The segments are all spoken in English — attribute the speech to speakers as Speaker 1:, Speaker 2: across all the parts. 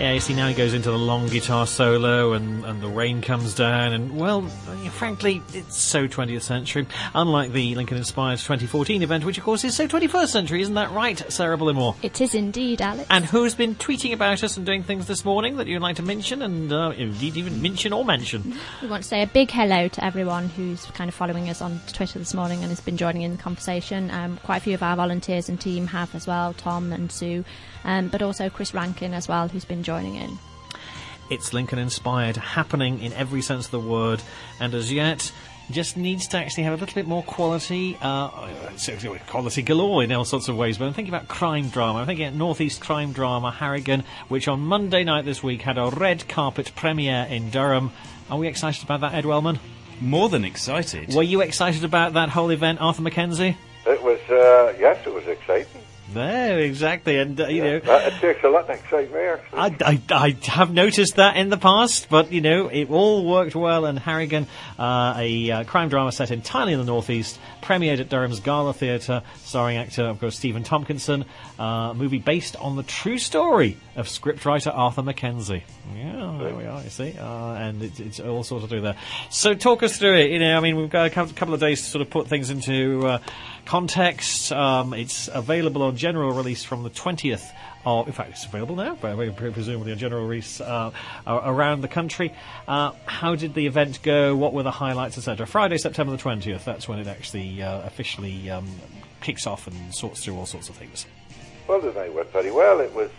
Speaker 1: Yeah, you see, now he goes into the long guitar solo and the rain comes down and, well, frankly, it's so 20th century. Unlike the Lincoln-inspired 2014 event, which, of course, is so 21st century. Isn't that right, Sarah Bullimore?
Speaker 2: It is indeed, Alex.
Speaker 1: And who's been tweeting about us and doing things this morning that you'd like to mention and indeed even mention or mention?
Speaker 2: We want to say a big hello to everyone who's kind of following us on Twitter this morning and has been joining in the conversation. Quite a few of our volunteers and team have as well, Tom and Sue, but also Chris Rankin as well, who's been joining in.
Speaker 1: It's Lincoln-inspired, happening in every sense of the word, and as yet just needs to actually have a little bit more quality, quality galore in all sorts of ways. But I'm thinking about crime drama. I'm thinking about North East crime drama Harrigan, which on Monday night this week had a red carpet premiere in Durham. Are we excited about that, Ed Wellman?
Speaker 3: More than excited.
Speaker 1: Were you excited about that whole event, Arthur Mackenzie?
Speaker 4: It was, yes, it was exciting.
Speaker 1: There, exactly, and
Speaker 4: it takes a lot to excite me, actually.
Speaker 1: I have noticed that in the past, but it all worked well. And Harrigan, a crime drama set entirely in the northeast, premiered at Durham's Gala Theatre, starring actor, of course, Stephen Tompkinson. A movie based on the true story of scriptwriter Arthur Mackenzie. Yeah, there we are. You see, and it's all sorts to do there. So talk us through it. We've got a couple of days to sort of put things into context. It's available on general release from the 20th. In fact, it's available now, presumably on general release around the country. How did the event go? What were the highlights, etc.? Friday, September the 20th, that's when it actually officially kicks off and sorts through all sorts of things.
Speaker 4: Well, the night went very well. It was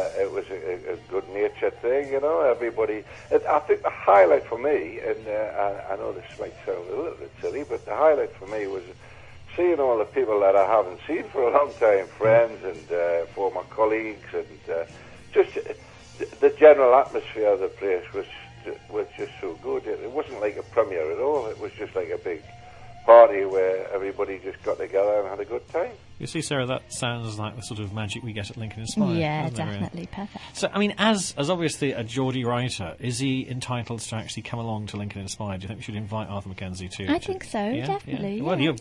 Speaker 4: a good-natured thing, everybody. I think the highlight for me, and I know this might sound a little bit silly, but the highlight for me was seeing all the people that I haven't seen for a long time, friends and former colleagues, and just the general atmosphere of the place was just so good. It wasn't like a premiere at all. It was just like a big party where everybody just got together and had a good time.
Speaker 1: You see, Sarah, that sounds like the sort of magic we get at Lincoln-inspired.
Speaker 2: Yeah, definitely. Perfect.
Speaker 1: So, as obviously a Geordie writer, is he entitled to actually come along to Lincoln-inspired? Do you think we should invite Arthur Mackenzie too?
Speaker 2: I think so, definitely.
Speaker 1: Yeah. Well, you're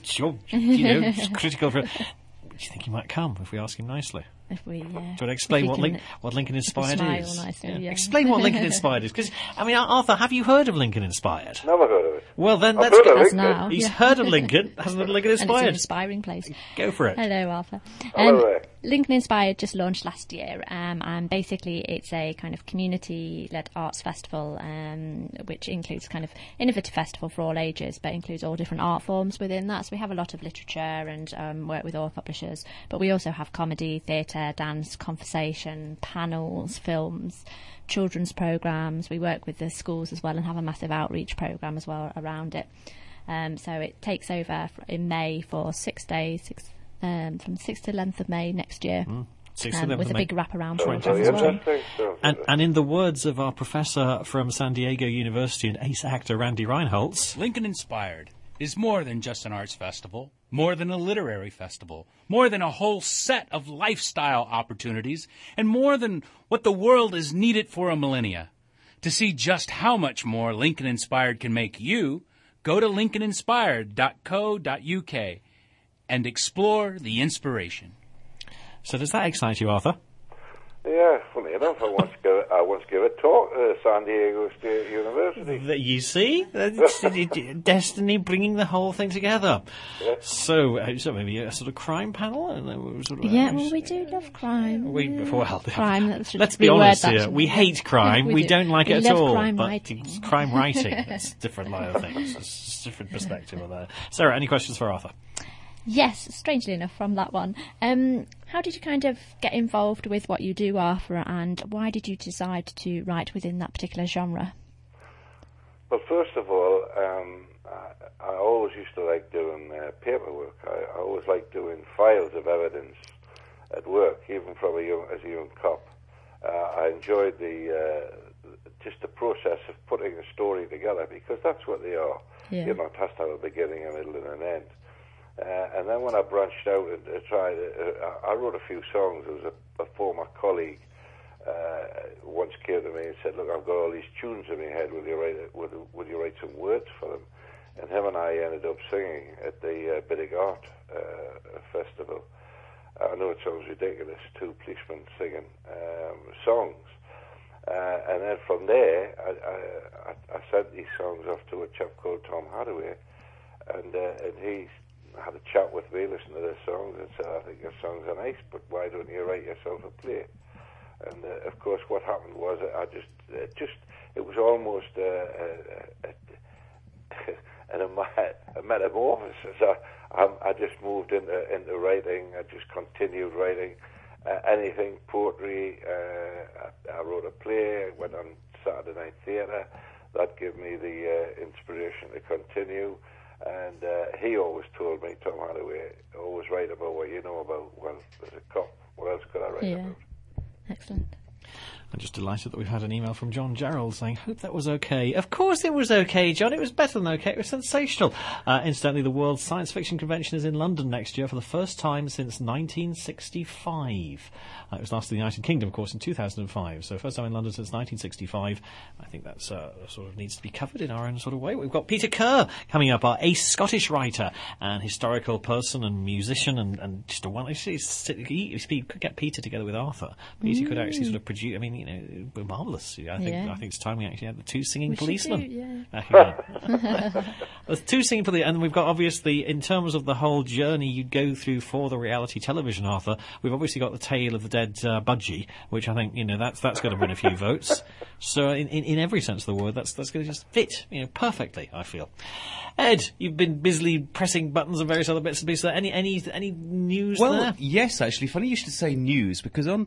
Speaker 1: critical for it. Do you think he might come if we ask him nicely?
Speaker 2: If we,
Speaker 1: do you want to explain what Lincoln-inspired is?
Speaker 2: Smile nicely,
Speaker 1: Explain what Lincoln-inspired is. Because, Arthur, have you heard of Lincoln-inspired?
Speaker 4: Never heard of it.
Speaker 1: Well, then
Speaker 4: I've
Speaker 1: that's
Speaker 4: heard of
Speaker 1: good.
Speaker 4: Lincoln.
Speaker 1: He's heard of Lincoln, hasn't heard of Lincoln-inspired.
Speaker 2: And it's an inspiring place.
Speaker 1: Go for it.
Speaker 2: Hello, Arthur.
Speaker 4: Hello.
Speaker 2: Lincoln-inspired just launched last year, and basically it's a kind of community-led arts festival, which includes kind of innovative festival for all ages, but includes all different art forms within that. So we have a lot of literature and work with all publishers, but we also have comedy, theatre, dance, conversation, panels, films, children's programmes. We work with the schools as well and have a massive outreach programme as well around it. So it takes over in May for 6 days, from 6th to 11th of May next year. With a big wraparound program as well.
Speaker 1: And in the words of our professor from San Diego University and ace actor Randy Reinholtz,
Speaker 5: Lincoln-inspired is more than just an arts festival, more than a literary festival, more than a whole set of lifestyle opportunities, and more than what the world is needed for a millennia. To see just how much more Lincoln-inspired can make you, go to lincolninspired.co.uk and explore the inspiration.
Speaker 1: So does that excite you, Arthur?
Speaker 4: Yeah, funny enough, I once gave a talk at San Diego State University.
Speaker 1: You see? Destiny bringing the whole thing together.
Speaker 4: Yeah.
Speaker 1: So maybe a sort of crime panel?
Speaker 2: We do love crime.
Speaker 1: Crime. Let's be honest here. We hate crime. we don't like it at all.
Speaker 2: Crime
Speaker 1: but
Speaker 2: writing.
Speaker 1: Crime writing. It's a different line of things. It's a different perspective on that. Sarah, any questions for Arthur?
Speaker 2: Yes, strangely enough from that one. How did you kind of get involved with what you do, Arthur, and why did you decide to write within that particular genre?
Speaker 4: Well, first of all, I always used to like doing paperwork. I always liked doing files of evidence at work, even as a young cop. I enjoyed just the process of putting a story together, because that's what they are.
Speaker 2: Yeah.
Speaker 4: It has to have a beginning, a middle, and an end. And then when I branched out and tried, I wrote a few songs. There was a former colleague once came to me and said, "Look, I've got all these tunes in my head. Would you write some words for them?" And him and I ended up singing at the Biddick Art Festival. I know it sounds ridiculous, two policemen singing songs. And then from there, I sent these songs off to a chap called Tom Hadaway, and he had a chat with me, listened to the songs, and said, I think your songs are nice, but why don't you write yourself a play? And of course, what happened was it was almost a metamorphosis. I just moved into writing. I just continued writing anything, poetry. I wrote a play. I went on Saturday Night Theatre. That gave me the inspiration to continue. And he always told me, Tom Hadaway, always write about what you know about. Well, as a cop, what else could I write about?
Speaker 2: Excellent.
Speaker 1: I'm just delighted that we've had an email from John Gerald saying, hope that was okay. Of course it was okay, John. It was better than okay. It was sensational. Incidentally, the World Science Fiction Convention is in London next year for the first time since 1965. It was last in the United Kingdom, of course, in 2005. So first time in London since 1965. I think that sort of needs to be covered in our own sort of way. We've got Peter Kerr coming up, our ace Scottish writer and historical person and musician and just a one. He could get Peter together with Arthur. Peter could actually sort of produce. I mean, you know, marvellous. I think it's time we actually had the two singing policemen. There's two singing policemen, and we've got obviously in terms of the whole journey you'd go through for the reality television, Arthur. We've obviously got the Tale of the Dead Budgie, which I think that's going to win a few votes. So in every sense of the word, that's going to just fit perfectly. I feel. Ed, you've been busily pressing buttons and various other bits and pieces. Any news there?
Speaker 3: Well, yes, actually. Funny you should say news, because on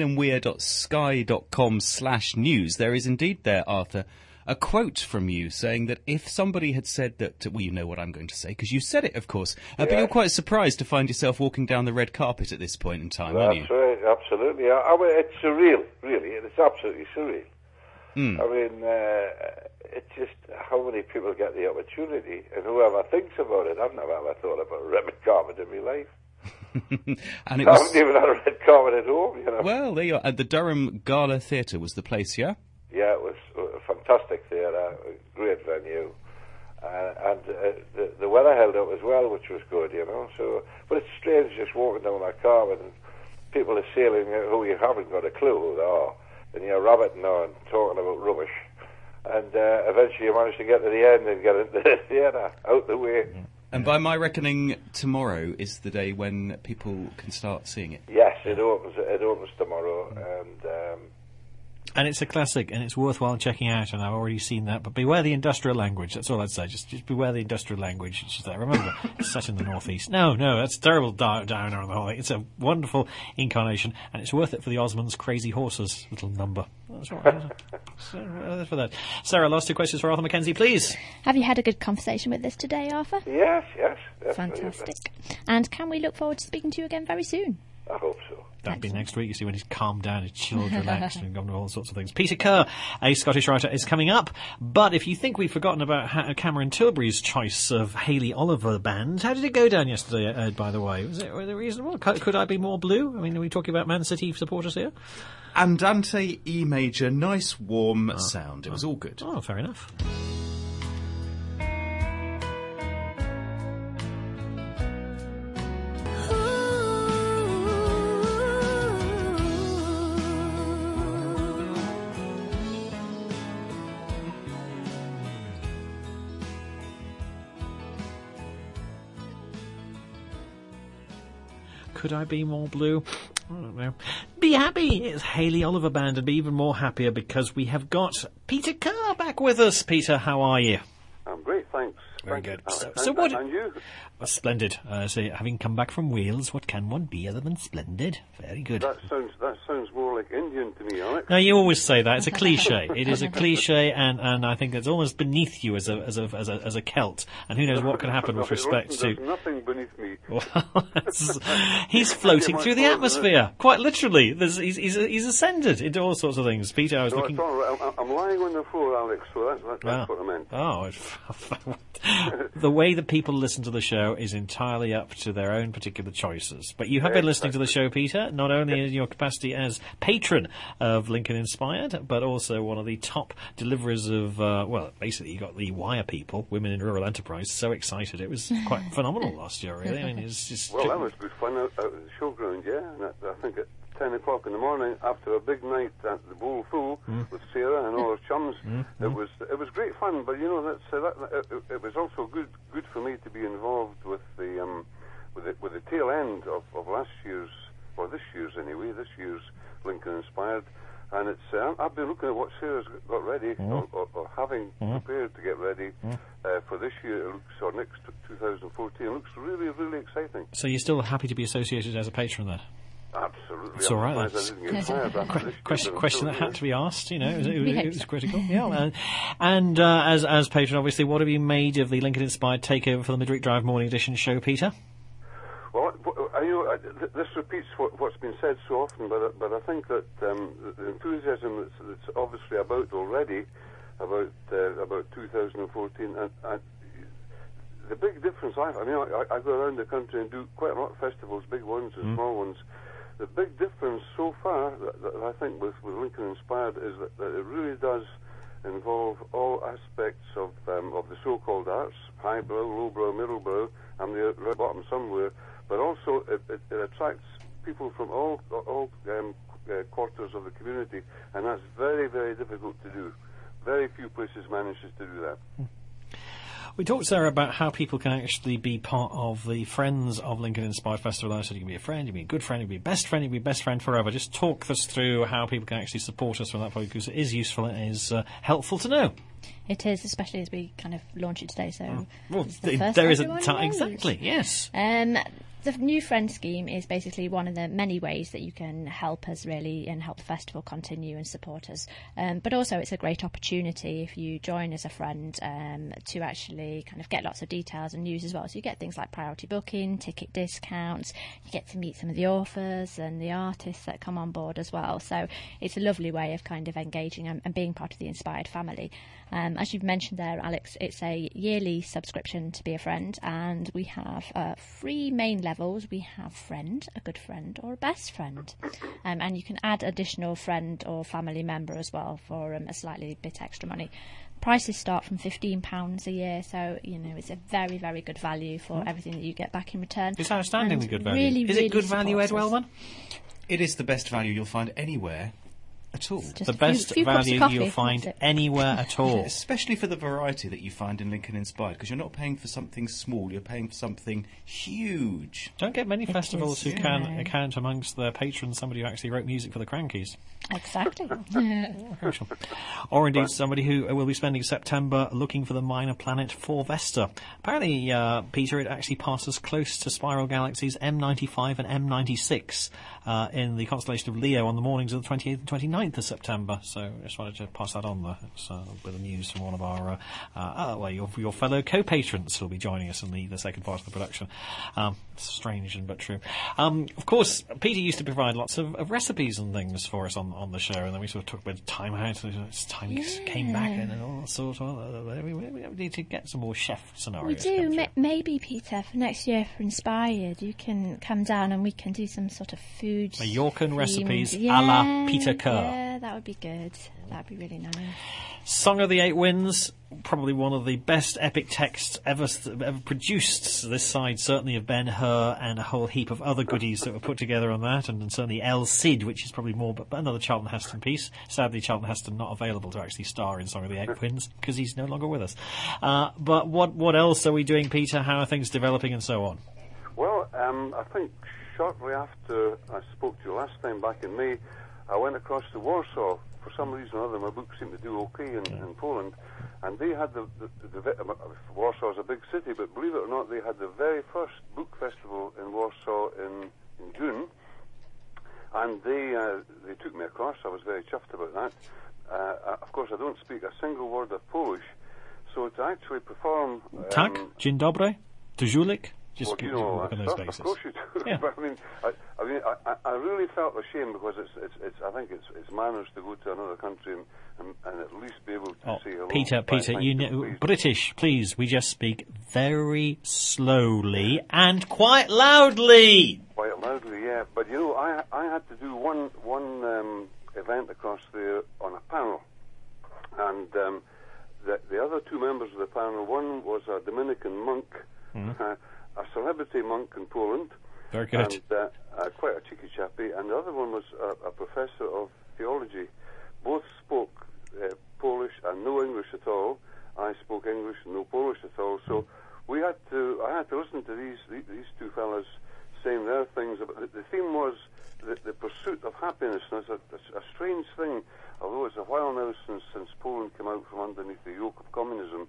Speaker 3: tyneandweir.sky.com/news there is indeed there, Arthur, a quote from you saying that if somebody had said that, well, you know what I'm going to say, because you said it, of course, but you're quite surprised to find yourself walking down the red carpet at this point in time, aren't you?
Speaker 4: That's right, absolutely. I mean, it's surreal, really. It's absolutely surreal. I mean, it's just how many people get the opportunity, and whoever thinks about it. I've never ever thought about a red carpet in my life.
Speaker 3: And it
Speaker 4: I
Speaker 3: was,
Speaker 4: haven't even had a red carpet at home,
Speaker 3: Well, there you are. At the Durham Gala Theatre was the place, yeah?
Speaker 4: Yeah, it was a fantastic theatre, a great venue, and the weather held up as well, which was good, So, but it's strange just walking down that carpet and people are sailing who you haven't got a clue who they are, and you're rabbiting on, talking about rubbish, and eventually you manage to get to the end and get into the theatre, out the way.
Speaker 3: And by my reckoning, tomorrow is the day when people can start seeing it.
Speaker 4: Yes, it opens tomorrow,
Speaker 1: And it's a classic, and it's worthwhile checking out, and I've already seen that. But beware the industrial language. That's all I'd say. Just beware the industrial language. It's just that. Remember, it's set in the northeast. No, that's a terrible downer on the whole thing. It's a wonderful incarnation, and it's worth it for the Osmonds' Crazy Horses little number. That's all right. So, for that. Sarah, last two questions for Arthur Mackenzie, please.
Speaker 2: Have you had a good conversation with us today, Arthur?
Speaker 4: Yes.
Speaker 2: Fantastic. And can we look forward to speaking to you again very soon?
Speaker 4: I hope so.
Speaker 1: That'll be next week, you see, when he's calmed down, he's chilled, relaxed, and gone to all sorts of things. Peter Kerr, a Scottish writer, is coming up. But if you think we've forgotten about Cameron Tilbury's choice of Hayley Oliver Band, how did it go down yesterday, Ed, by the way? Was it reasonable? Could I be more blue? I mean, are we talking about Man City supporters here?
Speaker 3: Andante E major, nice warm sound. It was all good.
Speaker 1: Oh, fair enough. Could I be more blue? I don't know. Be happy! It's Hayley Oliver Band, and be even more happier because we have got Peter Kerr back with us. Peter, how are you?
Speaker 6: I'm great, thanks.
Speaker 1: Very good.
Speaker 6: So what? And you?
Speaker 1: Splendid. So, having come back from Wales, what can one be other than splendid? Very good.
Speaker 6: That sounds more like Indian to me, Alex.
Speaker 1: No, you always say that. It's a cliche. It is a cliche, and I think it's almost beneath you as a Celt. And who knows what can happen with respect to.
Speaker 6: There's nothing beneath me.
Speaker 1: Well, he's floating through the atmosphere, quite literally. He's ascended into all sorts of things. Peter, I was looking.
Speaker 6: I'm lying on the floor, Alex. So that's what I meant.
Speaker 1: Oh, the way that people listen to the show is entirely up to their own particular choices. But you have been listening to the show, Peter, not only in your capacity as patron patron of Lincoln Inspired, but also one of the top deliverers of, basically you got the Wire people, Women in Rural Enterprise, so excited. It was quite phenomenal last year, really. I mean, it's just...
Speaker 6: Well, that was good fun out at the showground, yeah. And I think at 10 o'clock in the morning, after a big night at the Bowl Full with Sarah and all her chums, it was great fun. But you know, it was also good for me to be involved with the tail end of last year's, or this year's anyway, this year's Lincoln Inspired. And it's I've been looking at what Sarah's got ready, or having prepared to get ready for this year. It looks, or next 2014. It looks really, really exciting.
Speaker 1: So you're still happy to be associated as a patron then?
Speaker 6: Absolutely.
Speaker 1: It's all right. Question that had to be asked. You know, it was critical. Yeah. And as patron, obviously, what have you made of the Lincoln Inspired takeover for the Midweek Drive Morning Edition show, Peter?
Speaker 6: Well, this repeats what's been said so often, but I think that the enthusiasm that's obviously about already about 2014 and the big difference I go around the country and do quite a lot of festivals, big ones and small ones. The big difference so far that I think with Lincoln Inspired is that it really does involve all aspects of the so-called arts, highbrow, lowbrow, middlebrow, and the red bottom somewhere. But also it attracts people from all quarters of the community, and that's very, very difficult to do. Very few places manages to do that.
Speaker 1: We talked, Sarah, about how people can actually be part of the Friends of Lincoln Inspired Festival. I said you can be a friend, you can be a good friend, you can be a best friend, you can be best friend forever. Just talk us through how people can actually support us from that point, because it is useful and it is helpful to know.
Speaker 2: It is, especially as we kind of launch it today. So
Speaker 1: there is a time, exactly. Yes.
Speaker 2: The new Friend scheme is basically one of the many ways that you can help us really and help the festival continue and support us. But also it's a great opportunity if you join as a friend to actually kind of get lots of details and news as well. So you get things like priority booking, ticket discounts, you get to meet some of the authors and the artists that come on board as well. So it's a lovely way of kind of engaging and being part of the Inspired family. As you've mentioned there, Alex, it's a yearly subscription to be a friend, and we have 3 main levels. We have friend, a good friend, or a best friend. And you can add additional friend or family member as well for a slightly bit extra money. Prices start from £15 a year, so you know it's a very, very good value for everything that you get back in return.
Speaker 1: It's outstandingly good value.
Speaker 2: Really,
Speaker 1: is
Speaker 2: really
Speaker 1: it good value, Ed Wellman?
Speaker 3: It is the best value you'll find anywhere at all.
Speaker 1: The best value you'll find anywhere at all.
Speaker 3: Especially for the variety that you find in Lincoln Inspired, because you're not paying for something small, you're paying for something huge.
Speaker 1: Don't get many festivals who can account amongst their patrons somebody who actually wrote music for the Crankies.
Speaker 2: Exactly.
Speaker 1: Or indeed somebody who will be spending September looking for the minor planet for Vesta. Apparently, Peter, it actually passes close to Spiral Galaxy's M95 and M96 in the constellation of Leo on the mornings of the 28th and 29th of September. So I just wanted to pass that on there. It's a bit of news from one of our your fellow co-patrons who will be joining us in the second part of the production. Strange but true. Of course, Peter used to provide lots of recipes and things for us on the show, and then we sort of took a bit of time out. It's time he came back and all sorts of. We need to get some more chef scenarios.
Speaker 2: We do. Maybe, Peter, for next year for Inspired, you can come down and we can do some sort of food.
Speaker 1: Mallorcan recipes a la Peter Kerr.
Speaker 2: Yeah, that would be good. That would be really nice.
Speaker 1: Song of the Eight Winds, probably one of the best epic texts ever produced this side, certainly of Ben-Hur and a whole heap of other goodies that were put together on that, and certainly El Cid, which is probably more but another Charlton Heston piece. Sadly, Charlton Heston not available to actually star in Song of the Eight Winds because he's no longer with us. But what else are we doing, Peter? How are things developing and so on?
Speaker 6: Well, I think shortly after I spoke to you last time back in May, I went across to Warsaw. For some reason or other, my book seemed to do okay in Poland, and they had Warsaw is a big city, but believe it or not, they had the very first book festival in Warsaw in June, and they took me across. I was very chuffed about that. Of course, I don't speak a single word of Polish, so to actually perform...
Speaker 1: Tak, dzień dobry, tujulik. Just
Speaker 6: well, you know all that stuff. Of course you do.
Speaker 1: Yeah.
Speaker 6: But I really felt ashamed because I think it's manners to go to another country and at least be able to say hello.
Speaker 1: Peter, you know, British, please. We just speak very slowly and quite loudly.
Speaker 6: Quite loudly, yeah. But you know, I had to do one event across there on a panel. And the other two members of the panel, one was a Dominican monk, a celebrity monk in Poland.
Speaker 1: Very good.
Speaker 6: And quite a cheeky chappie. And the other one was a professor of theology. Both spoke Polish and no English at all. I spoke English and no Polish at all. So I had to listen to these two fellas saying their things. The theme was the pursuit of happiness. And it's a strange thing, although it's a while now since Poland came out from underneath the yoke of communism.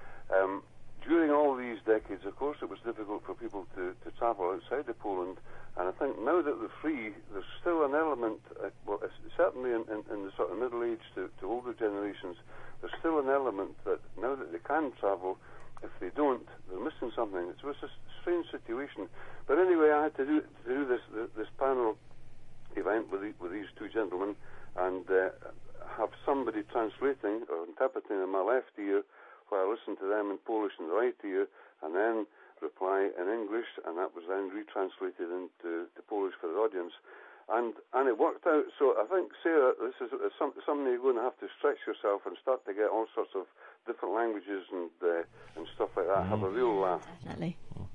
Speaker 6: During all these decades, of course, it was difficult for people to travel outside of Poland. And I think now that they're free, there's still an element, certainly in the sort of middle age to older generations, there's still an element that now that they can travel, if they don't, they're missing something. It was a strange situation. But anyway, I had to do this panel event with these two gentlemen and have somebody translating or interpreting in my left ear while I listened to them in Polish in the right ear, and then reply in English, and that was then retranslated into Polish for the audience. And it worked out. So I think, Sarah, this is something you're going to have to stretch yourself and start to get all sorts of different languages and stuff like that. Have a real laugh.
Speaker 2: Definitely.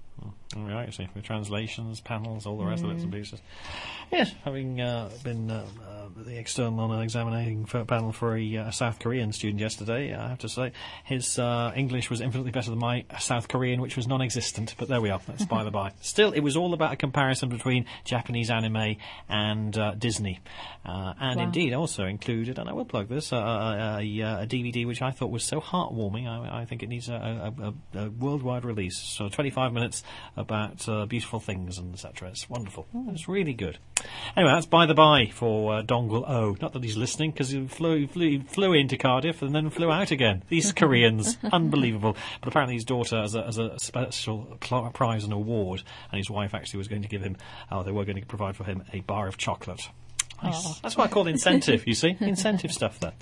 Speaker 1: Right, see, with translations, panels, all the rest of bits and pieces. Yes, having been the external non-examining panel for a South Korean student yesterday, I have to say his English was infinitely better than my South Korean, which was non-existent, but there we are, that's by the by. Still, it was all about a comparison between Japanese anime and Disney. And indeed also included, and I will plug this, a DVD which I thought was so heartwarming, I think it needs a worldwide release. So 25 minutes about beautiful things and etc. It's wonderful. It's really good. Anyway, that's by the by for Dongle O. Not that he's listening, because he flew into Cardiff and then flew out again. These Koreans, unbelievable. But apparently his daughter, as a special prize and award, and his wife actually was going to give him, they were going to provide for him a bar of chocolate. Nice. That's what I call incentive, you see. Incentive stuff there.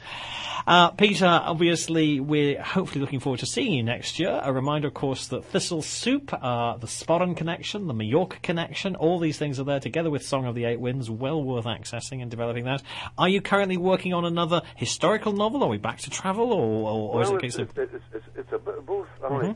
Speaker 1: Peter, obviously, we're hopefully looking forward to seeing you next year. A reminder, of course, that Thistle Soup, the Sporran connection, the Mallorca connection, all these things are there together with Song of the Eight Winds. Well worth accessing and developing that. Are you currently working on another historical novel? Are we back to travel? Or is it a case of...
Speaker 6: It's a bit of both, Alec.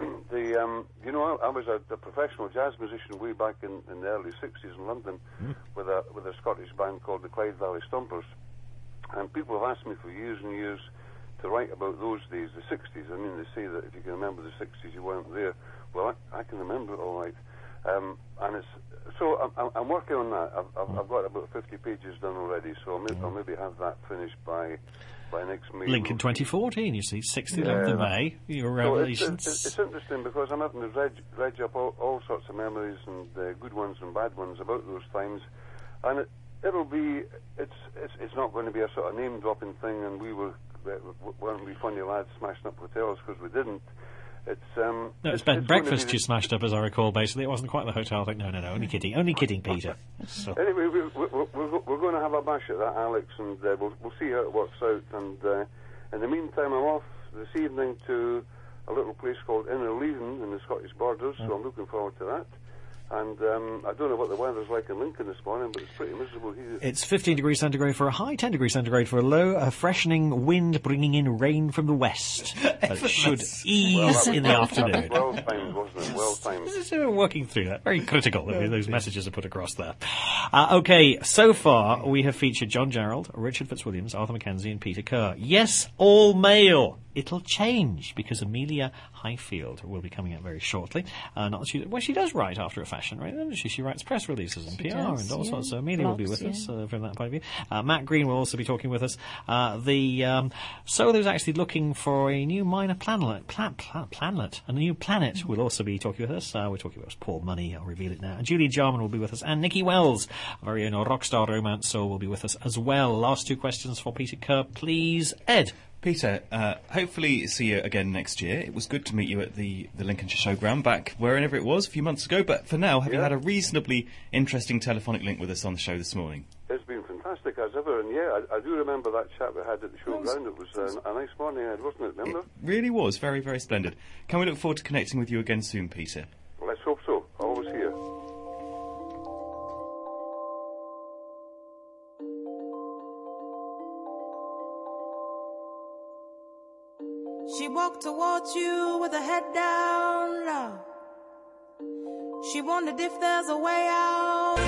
Speaker 6: I was a professional jazz musician way back in the early 60s in London with a Scottish band called the Clyde Valley Stompers. And people have asked me for years and years to write about those days, the 60s. I mean, they say that if you can remember the 60s, you weren't there. Well, I can remember it all right. And it's so I'm working on that. I've got about 50 pages done already, so I'll maybe have that finished by next May.
Speaker 1: Lincoln 2014, you see, 16th of May. Your revelations.
Speaker 6: So it's interesting because I'm having to dredge up all sorts of memories and good ones and bad ones about those times, and it's not going to be a sort of name dropping thing, and weren't we funny lads smashing up hotels, because we didn't.
Speaker 1: It's bed and breakfast you smashed up, as I recall. Basically, it wasn't quite the hotel thing. No, only kidding, Peter. So.
Speaker 6: Anyway, we're going to have a bash at that, Alex, and we'll see how it works out. And in the meantime, I'm off this evening to a little place called Innerleithen in the Scottish borders, so I'm looking forward to that. And I don't know what the weather's like in Lincoln this morning, but it's pretty miserable here.
Speaker 1: It's 15 degrees centigrade for a high, 10 degrees centigrade for a low, a freshening wind bringing in rain from the west. It should ease in the afternoon.
Speaker 6: Well timed, wasn't it? Well timed.
Speaker 1: We're working through that. Very critical that those messages are put across there. Okay, so far we have featured John Gerald, Richard Fitzwilliams, Arthur Mackenzie and Peter Kerr. Yes, all male. It'll change because Amelia Highfield will be coming out very shortly. She does write after a fashion, right? She writes press releases and PR and all sorts. So Amelia will be with us from that point of view. Matt Green will also be talking with us. Solar's actually looking for a new minor planet. A new planet will also be talking with us. We're talking about Paul Money. I'll reveal it now. And Julie Jarman will be with us, and Nikki Wells, our very own rockstar romance soul, will be with us as well. Last two questions for Peter Kerr, please, Ed.
Speaker 3: Peter, hopefully see you again next year. It was good to meet you at the Lincolnshire Showground back wherever it was a few months ago. But for now, have you had a reasonably interesting telephonic link with us on the show this morning?
Speaker 6: It's been fantastic as ever, and I do remember that chat we had at the Showground. It was a nice morning, Ed, wasn't it? Remember? It
Speaker 3: really was. Very, very splendid. Can we look forward to connecting with you again soon, Peter?
Speaker 6: Let's hope so. Always here.
Speaker 7: walked towards you with her head down low. She wondered if there's a way out.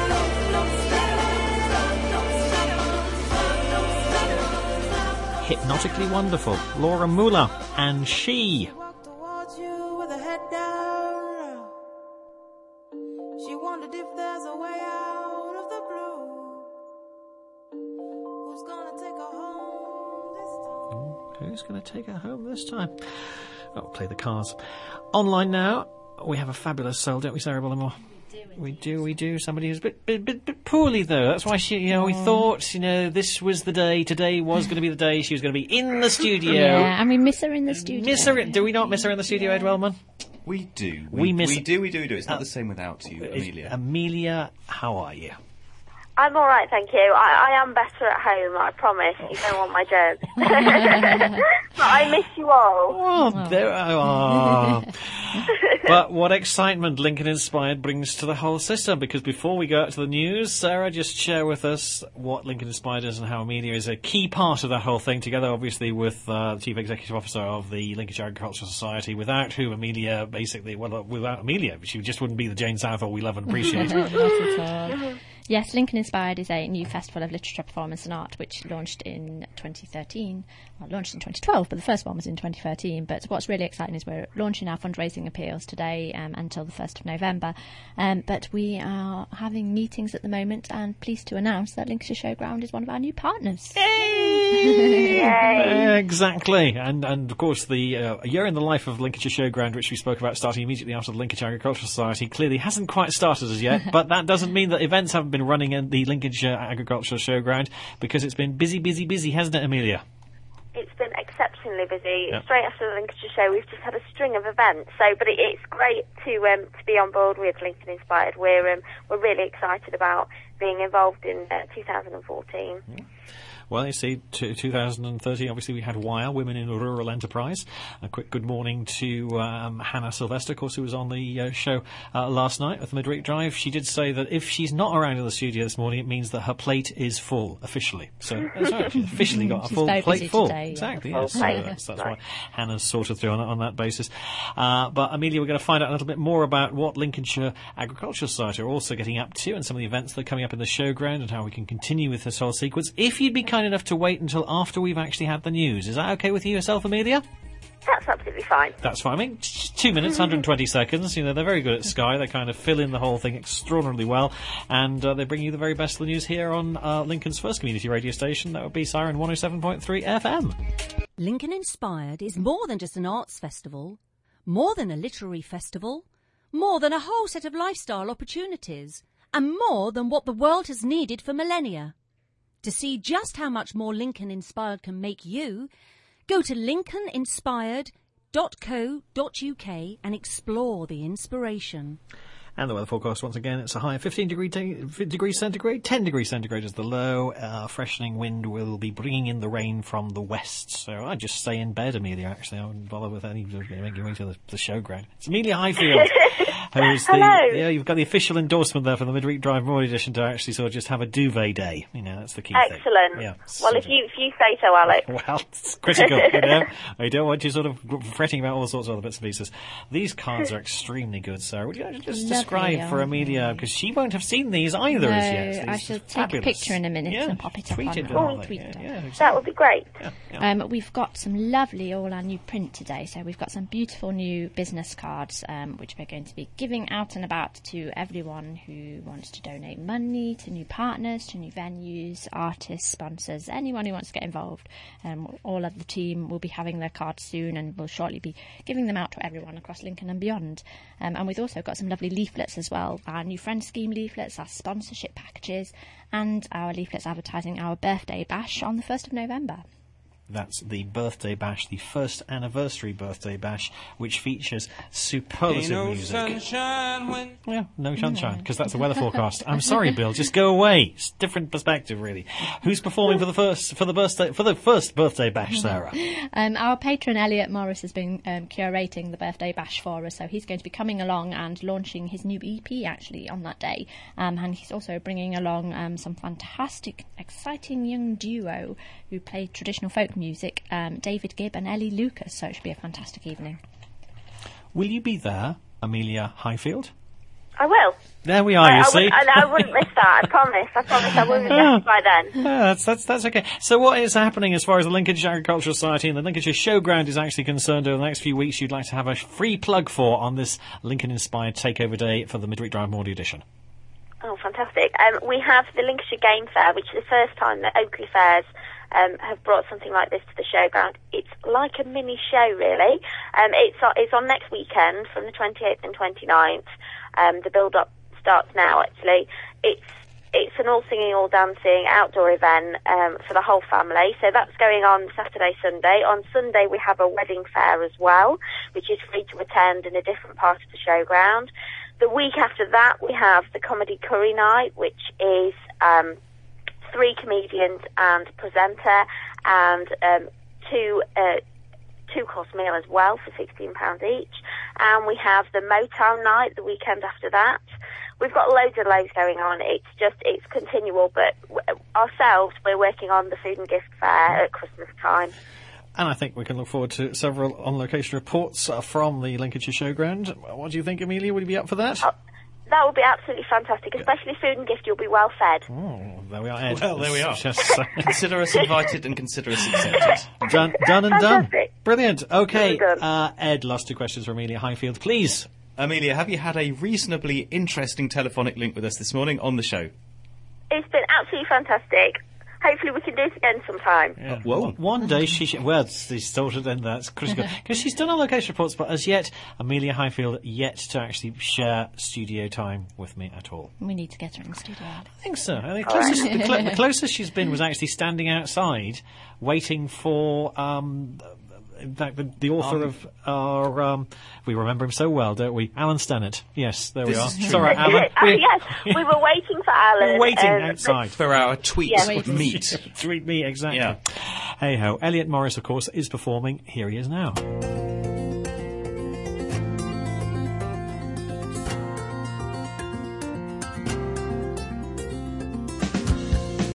Speaker 1: Hypnotically wonderful. Laura Muller and She.
Speaker 7: She walked towards you with her head down low. She wondered if there's a way out of the blue. Who's gonna take her home this time?
Speaker 1: Who's going to take her home this time? Oh, play the Cars. Online now, we have a fabulous soul, don't we, Sarah Bullimore? We do. Somebody who's a bit poorly, though. That's why we thought, this was the day, today was going to be the day she was going to be in the studio.
Speaker 2: Yeah, and we miss her in the studio.
Speaker 1: Do we not miss her in the studio, Ed Wellman?
Speaker 3: We do.
Speaker 1: We do.
Speaker 3: It's not the same without you, Amelia.
Speaker 1: Amelia, how are you?
Speaker 8: I'm all right, thank you. I am better at home, I promise. You don't want my germs. But I miss you all.
Speaker 1: Oh, there are. But what excitement Lincoln Inspired brings to the whole system, because before we go out to the news, Sarah, just share with us what Lincoln Inspired is and how Amelia is a key part of that whole thing, together obviously with the Chief Executive Officer of the Lincolnshire Agricultural Society, without whom Amelia without Amelia, she just wouldn't be the Jane Southall we love and appreciate.
Speaker 2: Not at all. Yes, Lincoln Inspired is a new festival of literature, performance and art which launched in 2013. Well, launched in 2012, but the first one was in 2013. But what's really exciting is we're launching our fundraising appeals today until the 1st of November. But we are having meetings at the moment, and pleased to announce that Lincolnshire Showground is one of our new partners.
Speaker 1: Exactly. And of course, the a year in the life of Lincolnshire Showground, which we spoke about starting immediately after the Lincolnshire Agricultural Society, clearly hasn't quite started as yet. But that doesn't mean that events haven't been running in the Lincolnshire Agricultural Showground, because it's been busy, hasn't it, Amelia?
Speaker 8: It's been exceptionally busy.
Speaker 1: Yep.
Speaker 8: Straight after the Lincolnshire Show, we've just had a string of events. But it's great to be on board with Lincoln Inspired. We're really excited about being involved in 2014.
Speaker 1: Well, you see, 2013, obviously we had WIRE, Women in Rural Enterprise. A quick good morning to Hannah Sylvester, of course, who was on the show last night at the Midweek Drive. She did say that if she's not around in the studio this morning, it means that her plate is full, officially. So that's right, she's officially got a full plate full.
Speaker 2: Today,
Speaker 1: exactly,
Speaker 2: yeah.
Speaker 1: yes. So that's why Hannah's sorted through on that basis. But Amelia, we're going to find out a little bit more about what Lincolnshire Agricultural Society are also getting up to, and some of the events that are coming up in the showground, and how we can continue with this whole sequence. If you'd be kind enough to wait until after we've actually had the news. Is that okay with you yourself, Amelia?
Speaker 8: That's absolutely fine.
Speaker 1: That's fine. I mean, 2 minutes, 120 seconds. They're very good at Sky. They kind of fill in the whole thing extraordinarily well. And they bring you the very best of the news here on Lincoln's first community radio station. That would be Siren 107.3 FM.
Speaker 9: Lincoln Inspired is more than just an arts festival, more than a literary festival, more than a whole set of lifestyle opportunities, and more than what the world has needed for millennia. To see just how much more Lincoln Inspired can make you, go to lincolninspired.co.uk and explore the inspiration.
Speaker 1: And the weather forecast, once again, it's a high of 15 degrees centigrade, 10 degrees centigrade is the low. Freshening wind will be bringing in the rain from the west. So I'd just stay in bed, Amelia, actually. I wouldn't bother with any making your way to the showground. It's Amelia Highfield.
Speaker 8: Hello.
Speaker 1: You've got the official endorsement there from the Midweek Drive Morning Edition to actually sort of just have a duvet day. That's the key thing.
Speaker 8: Excellent.
Speaker 1: Yeah.
Speaker 8: Well, if you say so, Alex.
Speaker 1: Well, it's critical, I don't want you sort of fretting about all sorts of other bits and pieces. These cards are extremely good, Sarah. Would you actually just describe for Amelia, because she won't have seen these either as yet.
Speaker 2: I shall take a picture in a minute and pop it up on Twitter.
Speaker 1: Exactly.
Speaker 8: That would be great.
Speaker 2: We've got some lovely all our new print today, so we've got some beautiful new business cards which we're going to be giving out and about to everyone who wants to donate money, to new partners, to new venues, artists, sponsors, anyone who wants to get involved. All of the team will be having their cards soon, and we'll shortly be giving them out to everyone across Lincoln and beyond. And we've also got some lovely leaflets as well, our new Friend Scheme leaflets, our sponsorship packages, and our leaflets advertising our birthday bash on the 1st of November.
Speaker 1: That's the birthday bash, the first anniversary birthday bash, which features superlative music.
Speaker 5: Sunshine
Speaker 1: no sunshine, because that's the weather forecast. I'm sorry, Bill, just go away. It's a different perspective, really. Who's performing for the first birthday bash, Sarah?
Speaker 2: Our patron Elliot Morris has been curating the birthday bash for us, so he's going to be coming along and launching his new EP actually on that day, and he's also bringing along some fantastic, exciting young duo who play traditional folk music, David Gibb and Ellie Lucas, so it should be a fantastic evening.
Speaker 1: Will you be there, Amelia Highfield?
Speaker 8: I will.
Speaker 1: There we are, you see.
Speaker 8: I wouldn't miss that, I promise I will be there by then.
Speaker 1: Yeah, that's okay. So what is happening as far as the Lincolnshire Agricultural Society and the Lincolnshire Showground is actually concerned over the next few weeks you'd like to have a free plug for on this Lincoln-inspired takeover day for the Midweek Drive Morley edition?
Speaker 8: Oh, fantastic. We have the Lincolnshire Game Fair, which is the first time that Oakley Fairs have brought something like this to the showground. It's like a mini show, really. It's on next weekend from the 28th and 29th. The build-up starts now, actually. It's an all-singing, all-dancing outdoor event for the whole family. So that's going on Saturday, Sunday. On Sunday, we have a wedding fair as well, which is free to attend in a different part of the showground. The week after that, we have the Comedy Curry Night, which is 3 comedians and presenter, and two-course meal as well for £16 each. And we have the Motown Night the weekend after that. We've got loads going on. It's continual, but ourselves, we're working on the food and gift fair at Christmas time.
Speaker 1: And I think we can look forward to several on-location reports from the Lincolnshire Showground. What do you think, Amelia? Would you be up for that?
Speaker 8: That would be absolutely fantastic, especially food and gift. You'll be well fed.
Speaker 1: Oh, there we are, Ed.
Speaker 3: Well, there we are.
Speaker 1: Just,
Speaker 3: Consider us invited and consider us accepted.
Speaker 1: done and done.
Speaker 8: Fantastic.
Speaker 1: Brilliant. Okay,
Speaker 8: Well done.
Speaker 1: Ed, last 2 questions for Amelia Highfield, please.
Speaker 3: Amelia, have you had a reasonably interesting telephonic link with us this morning on the show?
Speaker 8: It's been absolutely fantastic. Hopefully we can do it again sometime.
Speaker 1: Yeah.
Speaker 3: Whoa.
Speaker 1: One day she's sorted, and that's critical. Because she's done on location reports, but as yet, Amelia Highfield yet to actually share studio time with me at all.
Speaker 2: We need to get her in the studio.
Speaker 1: I think so. I think the closest she's been was actually standing outside, waiting for. In fact, the author of our, we remember him so well, don't we? Alan Stennett. Yes, there we are. Sorry, Alan.
Speaker 8: Yes, we were waiting for Alan.
Speaker 1: We're waiting outside.
Speaker 3: For our tweet meet.
Speaker 1: Tweet me, exactly.
Speaker 3: Yeah.
Speaker 1: Hey-ho. Elliot Morris, of course, is performing. Here he is now.